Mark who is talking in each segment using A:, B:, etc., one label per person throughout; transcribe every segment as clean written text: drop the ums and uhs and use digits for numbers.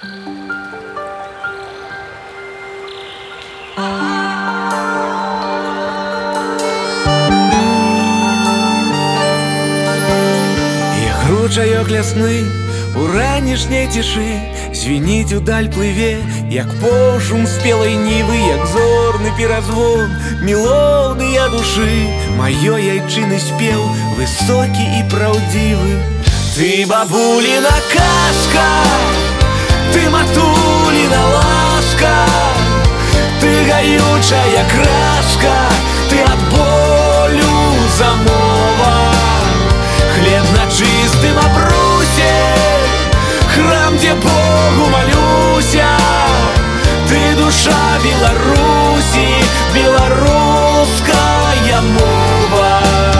A: Чайок лясны у ранішняй цішы звініць удаль плыве, як пошум спелай нівы, як зорны перазвон мелодыя душы. Маёй айчыны спеў высокі і праўдзівы. Ты бабуліна казка, ты матуліна ласка, ты гаючая краска, ты ад болю замова. Хлеб на чистым обрусе, храм, где Богу молюся. Ты душа Беларуси, беларуская мова.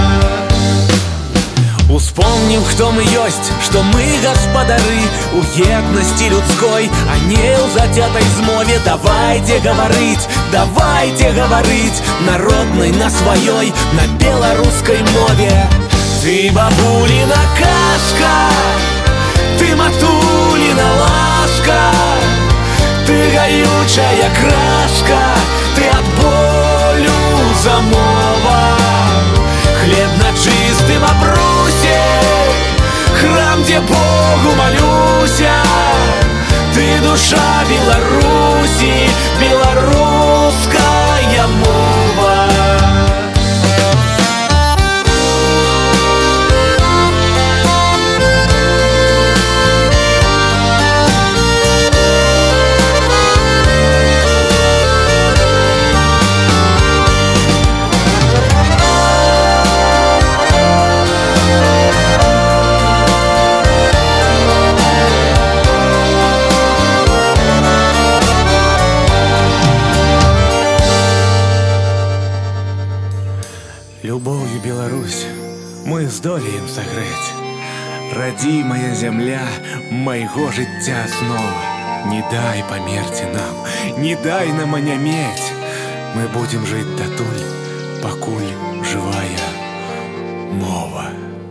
A: Успомним, кто мы есть, что мы гаспадары у еднасці людской, а не у затятой змове. Давайте говорить народной на своей, на белорусской мове. Ты бабулина казка, ты матулина ласка, ты гаючая краска, ты от болю замова. Хлеб на чистым обрусе, храм, где Богу молюся. Ты душа Беларуси, белорусская мова. Любов'ю Беларусь мы здолеем сагрэць. Радзімая зямля майго жыцця аснова. Не дай памерці нам, не дай нам анямець. Мы будем жыць датуль, пакуль жывая мова.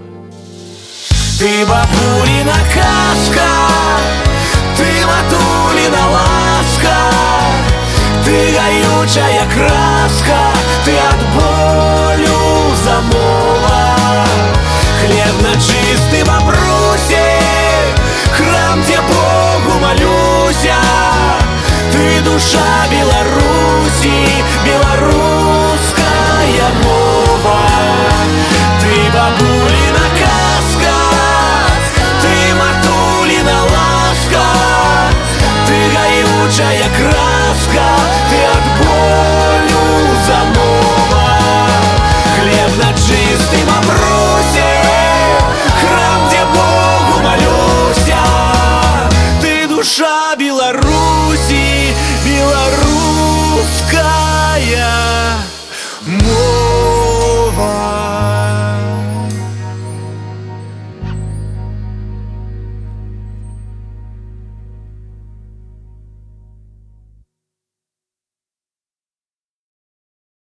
A: Ты бабулина казка, ты матулина ласка, ты гаючая краска, ты от болю замова. Хлеб на чистым обрусе, храм, где Богу молюся. Ты душа Беларуси, белорусская мова. Ты бабулина казка, ты матулина ласка, ты гаючая краска, ты от болю замова. Хлеб на чистым обрусе, храм, где Богу молюся. Ты душа